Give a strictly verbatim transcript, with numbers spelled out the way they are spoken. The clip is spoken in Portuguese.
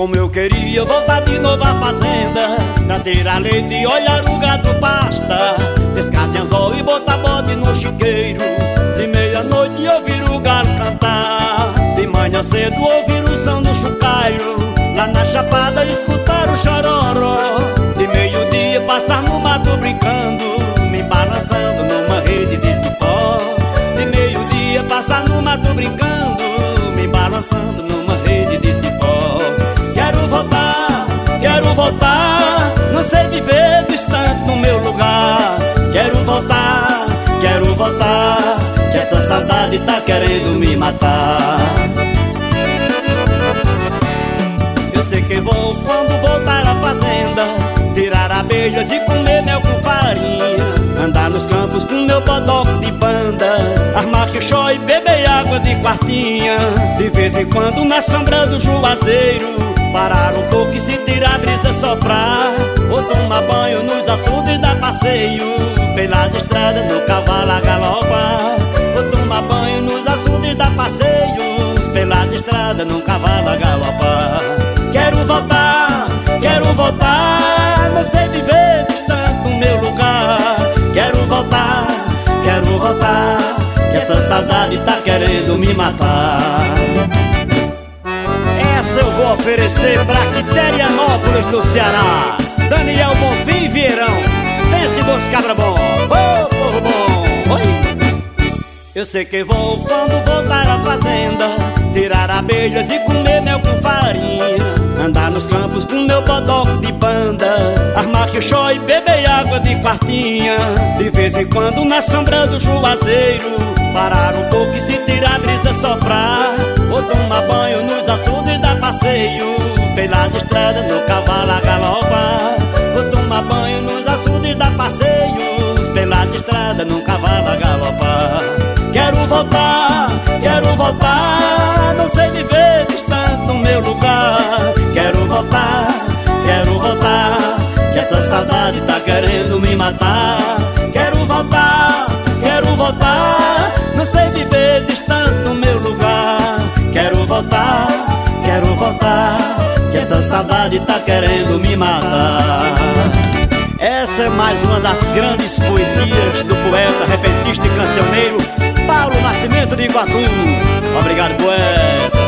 Como eu queria voltar de novo à fazenda, pra tirar leite e olhar o gado pasta, pescar de anzol e botar bode no chiqueiro, de meia-noite ouvir o galo cantar, de manhã cedo ouvir o som do chocalho, lá na chapada escutar o chororó, de meio-dia passar no mato brincando, me balançando numa rede de cipó, de meio-dia passar no mato brincando, me balançando numa rede de cipó. Quero voltar, quero voltar, não sei viver distante no meu lugar. Quero voltar, quero voltar, que essa saudade tá querendo me matar. Eu sei que vou quando voltar à fazenda, tirar abelhas e comer mel com farinha, andar nos campos com meu bodoque de banda, armar quixó e beber água de quartinha, de vez em quando na sombra do juazeiro, parar um pouco e sentir a brisa soprar, ou tomar banho nos açudes da passeio, pelas estradas no cavalo a galopa, ou tomar banho nos açudes da passeio, pelas estradas no cavalo a galopa. Quero voltar, quero voltar, não sei viver distante do meu lugar. Quero voltar, quero voltar, que essa saudade tá querendo me matar. Essa eu vou oferecer pra Quiterianópolis, no Ceará, Daniel Bonfim Vieirão. Pense dos cabra bom, ô povo bom, oi. Eu sei que vou quando voltar à fazenda, tirar abelhas e comer mel com farinha, andar nos campos com meu bodoque de banda, armar quixó e beber água de quartinha, de vez em quando na sombra do juazeiro, parar um pouco e sentir a brisa soprar, ou tomar banho nos açudes da passeio, pelas estradas no cavalo a galopa, ou tomar banho nos açudes da passeio, pelas estradas no cavalo a galopa. Quero voltar, quero voltar, não sei viver distante do meu lugar. Quero voltar, quero voltar, que essa saudade tá querendo me matar. Quero voltar, quero voltar, não sei viver distante do meu lugar. Quero voltar, quero voltar, que essa saudade tá querendo me matar. Essa é mais uma das grandes poesias do poeta, repentista e cancioneiro Paulo Nascimento de Iguatu. Obrigado, poeta.